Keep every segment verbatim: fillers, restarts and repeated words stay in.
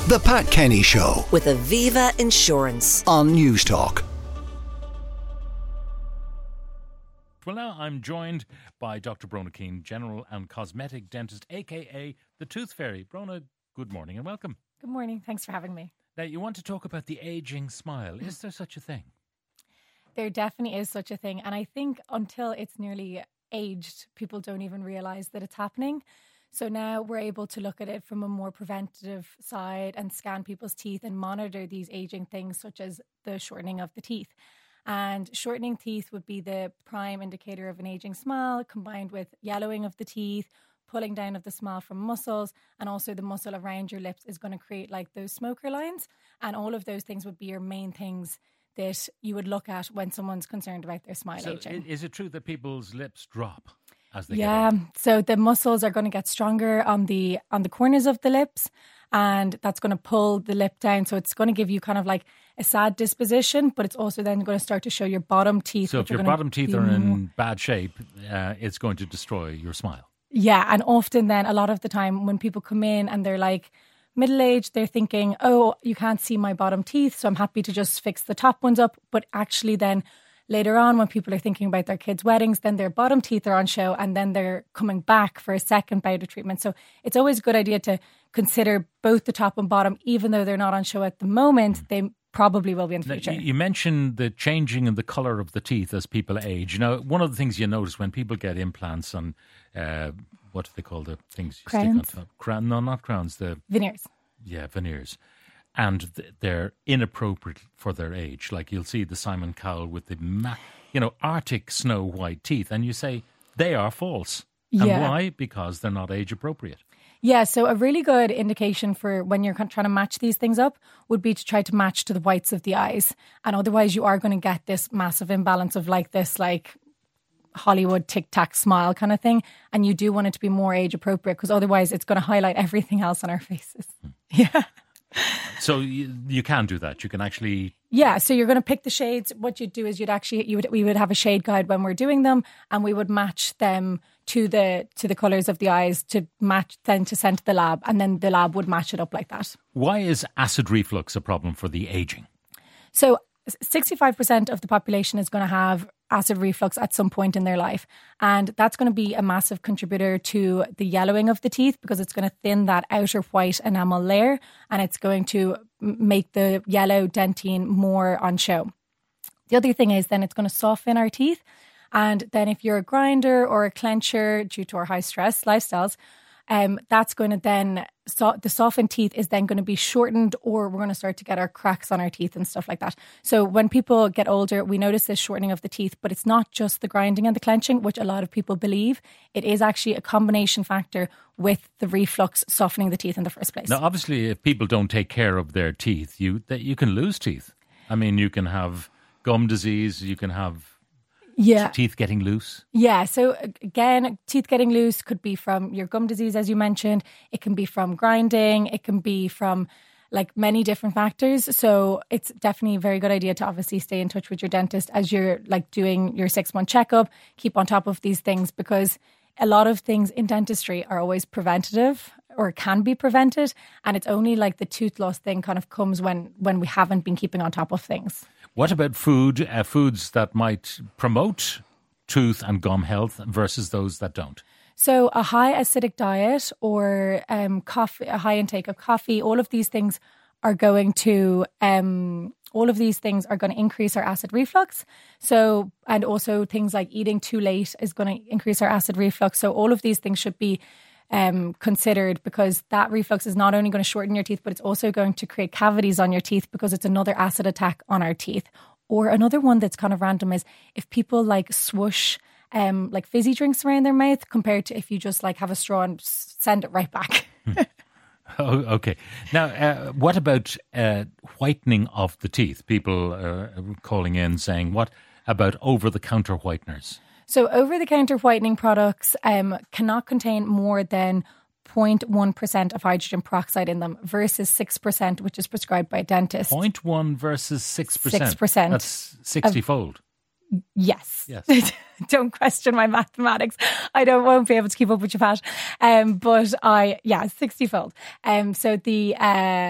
The Pat Kenny Show with Aviva Insurance on News Talk. Well, now I'm joined by Doctor Brona Keane, General and Cosmetic Dentist, a k a the Tooth Fairy. Brona, good morning and welcome. Good morning. Thanks for having me. Now, you want to talk about the ageing smile. Is there such a thing? There definitely is such a thing. And I think until it's nearly aged, people don't even realise that it's happening. So now we're able to look at it from a more preventative side and scan people's teeth and monitor these ageing things such as the shortening of the teeth. And shortening teeth would be the prime indicator of an ageing smile, combined with yellowing of the teeth, pulling down of the smile from muscles, and also the muscle around your lips is going to create like those smoker lines. And all of those things would be your main things that you would look at when someone's concerned about their smile so aging. Is it true that people's lips drop as they yeah, get older? So the muscles are going to get stronger on the on the corners of the lips, and that's going to pull the lip down. So it's going to give you kind of like a sad disposition, but it's also then going to start to show your bottom teeth. So if your bottom teeth are in bad shape, uh, it's going to destroy your smile. Yeah, and often then a lot of the time when people come in and they're like middle-aged, they're thinking, oh, you can't see my bottom teeth, so I'm happy to just fix the top ones up. But actually then later on when people are thinking about their kids' weddings, then their bottom teeth are on show and then they're coming back for a second bout of treatment. So it's always a good idea to consider both the top and bottom, even though they're not on show at the moment, they probably will be in the future. Now, you mentioned the changing in the colour of the teeth as people age. You know, one of the things you notice when people get implants on, uh, what do they call the things you crowns? stick on top? Crown? No, not crowns. The Veneers. Yeah, veneers. And th- they're inappropriate for their age. Like you'll see the Simon Cowell with the, ma- you know, Arctic snow white teeth, and you say they are false. And Yeah. why? Because they're not age appropriate. Yeah, so a really good indication for when you're trying to match these things up would be to try to match to the whites of the eyes. And otherwise you are going to get this massive imbalance of like this like Hollywood tic-tac smile kind of thing. And you do want it to be more age appropriate because otherwise it's going to highlight everything else on our faces. Hmm. Yeah. So you, you can do that. You can actually... Yeah, so you're going to pick the shades. What you'd do is you'd actually, you would, we would have a shade guide when we're doing them and we would match them to the to the colours of the eyes to match, then to send to the lab, and then the lab would match it up like that. Why is acid reflux a problem for the ageing? So sixty-five percent of the population is going to have acid reflux at some point in their life. And that's going to be a massive contributor to the yellowing of the teeth because it's going to thin that outer white enamel layer and it's going to make the yellow dentine more on show. The other thing is then it's going to soften our teeth. And then if you're a grinder or a clencher due to our high stress lifestyles, um, that's going to then, so the softened teeth is then going to be shortened, or we're going to start to get our cracks on our teeth and stuff like that. So when people get older, we notice this shortening of the teeth, but it's not just the grinding and the clenching, which a lot of people believe. It is actually a combination factor with the reflux softening the teeth in the first place. Now, obviously, if people don't take care of their teeth, you that you can lose teeth. I mean, you can have gum disease, you can have Yeah. teeth getting loose. Yeah. So again, teeth getting loose could be from your gum disease, as you mentioned. It can be from grinding. It can be from like many different factors. So it's definitely a very good idea to obviously stay in touch with your dentist as you're like doing your six month checkup. Keep on top of these things because a lot of things in dentistry are always preventative or can be prevented. And it's only like the tooth loss thing kind of comes when, when we haven't been keeping on top of things. What about food, uh, foods that might promote tooth and gum health versus those that don't? So a high acidic diet or um, coffee, a high intake of coffee, all of these things are going to um, all of these things are going to increase our acid reflux. So, and also things like eating too late is going to increase our acid reflux. So all of these things should be um, considered because that reflux is not only going to shorten your teeth, but it's also going to create cavities on your teeth because it's another acid attack on our teeth. Or another one that's kind of random is if people like swoosh um, like fizzy drinks around their mouth compared to if you just like have a straw and send it right back. Oh, okay. Now, uh, what about uh, whitening of the teeth? People are calling in saying, what about over-the-counter whiteners? So over-the-counter whitening products um, cannot contain more than zero point one percent of hydrogen peroxide in them versus six percent, which is prescribed by a dentist. zero point one versus six percent. six percent. That's sixty-fold. Yes. Yes. Don't question my mathematics. I don't won't be able to keep up with you, Pat. Um, but I, yeah, sixty-fold. Um, so the uh,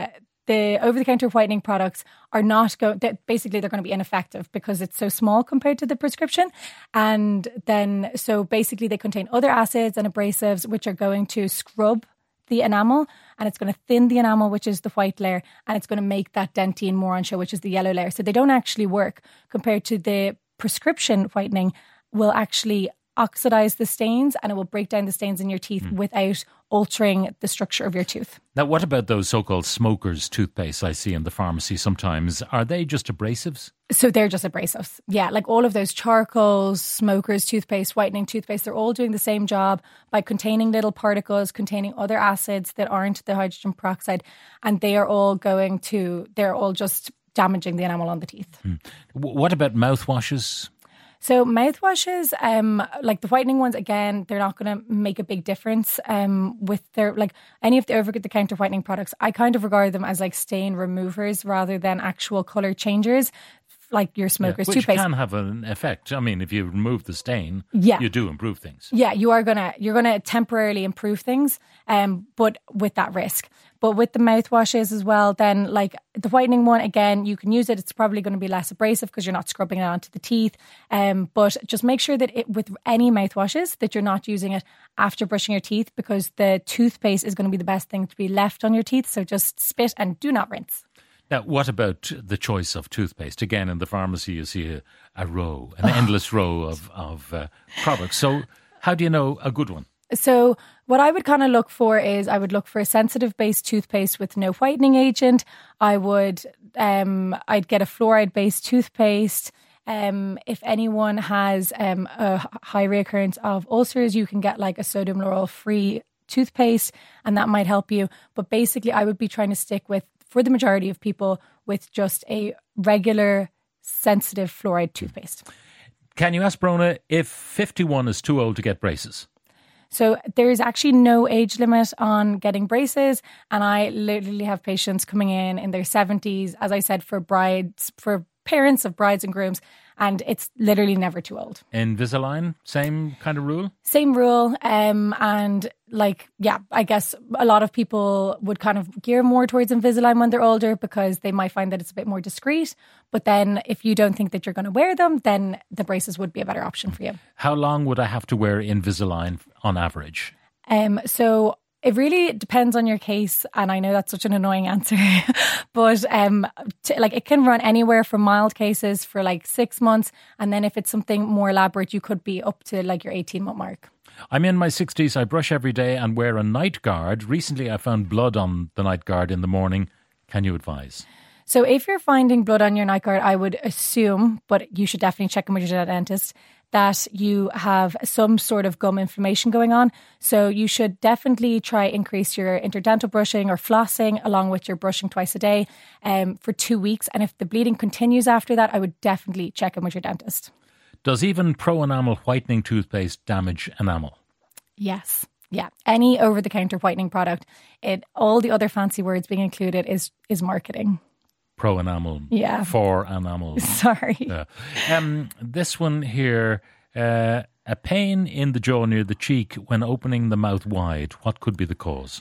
the over-the-counter whitening products are not going, basically they're going to be ineffective because it's so small compared to the prescription. And then, so basically they contain other acids and abrasives which are going to scrub the enamel, and it's going to thin the enamel, which is the white layer, and it's going to make that dentine more on show, which is the yellow layer. So they don't actually work compared to the prescription whitening will actually oxidize the stains, and it will break down the stains in your teeth mm. without altering the structure of your tooth. Now, what about those so-called smokers' toothpaste I see in the pharmacy sometimes? Are they just abrasives? So they're just abrasives. Yeah, like all of those charcoals, smokers' toothpaste, whitening toothpaste, they're all doing the same job by containing little particles, containing other acids that aren't the hydrogen peroxide, and they are all going to, they're all just damaging the enamel on the teeth. Hmm. What about mouthwashes? So mouthwashes, um, like the whitening ones, again, they're not going to make a big difference um, with their, like any of the over-the-counter whitening products. I kind of regard them as like stain removers rather than actual colour changers, like your smoker's yeah, which toothpaste. Which can have an effect. I mean, if you remove the stain, yeah. you do improve things. Yeah, you are going to, you're going to temporarily improve things, um, but with that risk. But with the mouthwashes as well, then like the whitening one, again, you can use it. It's probably going to be less abrasive because you're not scrubbing it onto the teeth. Um, but just make sure that it, with any mouthwashes that you're not using it after brushing your teeth, because the toothpaste is going to be the best thing to be left on your teeth. So just spit and do not rinse. Now, what about the choice of toothpaste? Again, in the pharmacy, you see a, a row, an endless row of, of uh, products. So how do you know a good one? So what I would kind of look for is I would look for a sensitive-based toothpaste with no whitening agent. I would, um, I'd get a fluoride-based toothpaste. Um, if anyone has um, a high reoccurrence of ulcers, you can get like a sodium lauryl-free toothpaste, and that might help you. But basically, I would be trying to stick with, for the majority of people, with just a regular, sensitive fluoride toothpaste. Can you ask Brona if fifty-one is too old to get braces? So there is actually no age limit on getting braces, and I literally have patients coming in in their seventies, as I said, for brides, for parents of brides and grooms, and it's literally never too old. Invisalign, same kind of rule? Same rule, um, and like, yeah, I guess a lot of people would kind of gear more towards Invisalign when they're older because they might find that it's a bit more discreet. But then if you don't think that you're going to wear them, then the braces would be a better option for you. How long would I have to wear Invisalign on average? Um, so it really depends on your case, and I know that's such an annoying answer, but um, t- like it can run anywhere from mild cases for like six months, and then if it's something more elaborate, you could be up to like your eighteen month mark. I'm in my sixties. I brush every day and wear a night guard. Recently, I found blood on the night guard in the morning. Can you advise? So if you're finding blood on your night guard, I would assume, but you should definitely check in with your dentist, that you have some sort of gum inflammation going on. So you should definitely try increase your interdental brushing or flossing along with your brushing twice a day um, for two weeks. And if the bleeding continues after that, I would definitely check in with your dentist. Does even Pro Enamel whitening toothpaste damage enamel? Yes. Yeah. Any over-the-counter whitening product, it all the other fancy words being included is is marketing. Pro Enamel. Yeah. For enamel. Sorry. Yeah. Um, this one here, uh, a pain in the jaw near the cheek when opening the mouth wide. What could be the cause?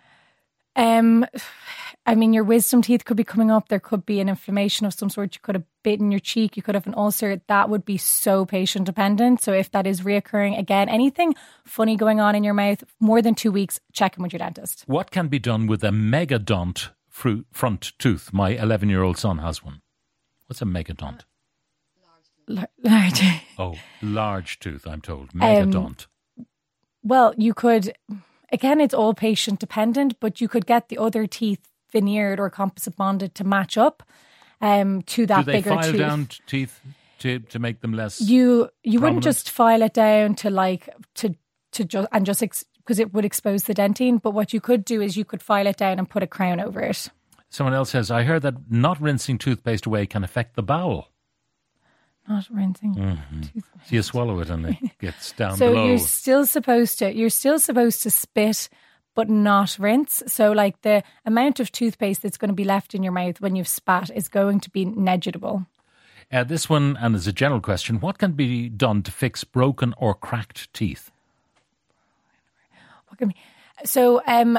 Um, I mean, your wisdom teeth could be coming up. There could be an inflammation of some sort. You could have bitten your cheek. You could have an ulcer. That would be so patient dependent. So if that is reoccurring, again, anything funny going on in your mouth, more than two weeks, check in with your dentist. What can be done with a megadont fruit front tooth? My eleven-year-old son has one. What's a megadont? Large. large. Oh, large tooth, I'm told. Megadont. Um, well, you could, again, it's all patient dependent, but you could get the other teeth veneered or composite bonded to match up um, to that bigger tooth. Do they file tooth. down teeth to, to make them less You you prominent? Wouldn't just file it down to like, to, to just, and just, ex- because it would expose the dentine. But what you could do is you could file it down and put a crown over it. Someone else says, I heard that not rinsing toothpaste away can affect the bowel. Not rinsing Mm-hmm. toothpaste. So you swallow it and it gets down so below. you're still supposed to, you're still supposed to spit, but not rinse. So like the amount of toothpaste that's going to be left in your mouth when you've spat is going to be negligible. Uh, this one, and as a general question, what can be done to fix broken or cracked teeth? What can be, so um,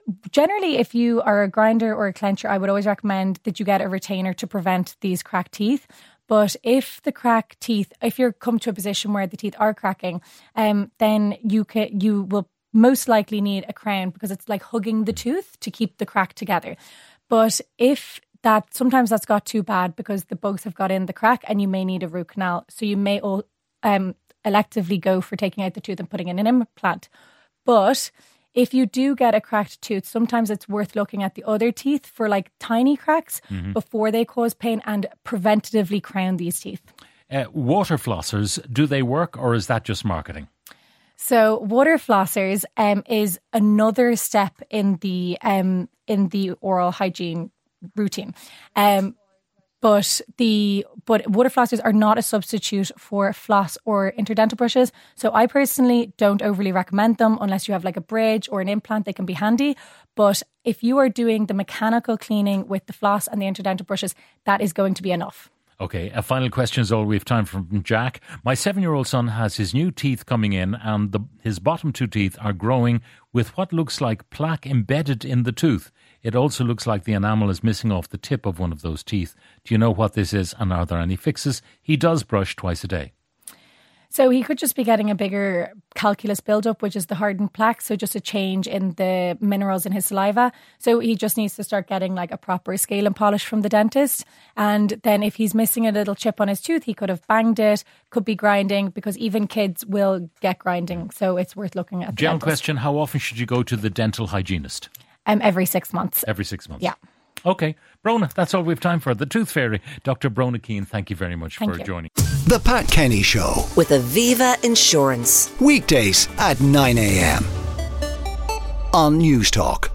generally, if you are a grinder or a clencher, I would always recommend that you get a retainer to prevent these cracked teeth. But if the cracked teeth, if you're come to a position where the teeth are cracking, um, then you can you will most likely need a crown, because it's like hugging the tooth to keep the crack together. But if that, sometimes that's got too bad because the bugs have got in the crack and you may need a root canal. So you may all, um, electively go for taking out the tooth and putting in an implant. But if you do get a cracked tooth, sometimes it's worth looking at the other teeth for like tiny cracks mm-hmm. before they cause pain, and preventatively crown these teeth. Uh, water flossers, do they work, or is that just marketing? So water flossers um, is another step in the um, in the oral hygiene routine. Um, But the but water flossers are not a substitute for floss or interdental brushes. So I personally don't overly recommend them unless you have like a bridge or an implant. They can be handy. But if you are doing the mechanical cleaning with the floss and the interdental brushes, that is going to be enough. Okay, a final question is all we have time for from Jack. My seven-year-old son has his new teeth coming in, and the, his bottom two teeth are growing with what looks like plaque embedded in the tooth. It also looks like the enamel is missing off the tip of one of those teeth. Do you know what this is, and are there any fixes? He does brush twice a day. So he could just be getting a bigger calculus buildup, which is the hardened plaque. So just a change in the minerals in his saliva. So he just needs to start getting like a proper scale and polish from the dentist. And then if he's missing a little chip on his tooth, he could have banged it, could be grinding, because even kids will get grinding. So it's worth looking at. General question, how often should you go to the dental hygienist? Um, every six months. Every six months? Yeah. Okay. Brona, that's all we have time for. The Tooth Fairy, Doctor Brona Keane, thank you very much thank for you. joining. The Pat Kenny Show. With Aviva Insurance. Weekdays at nine a.m. on News Talk.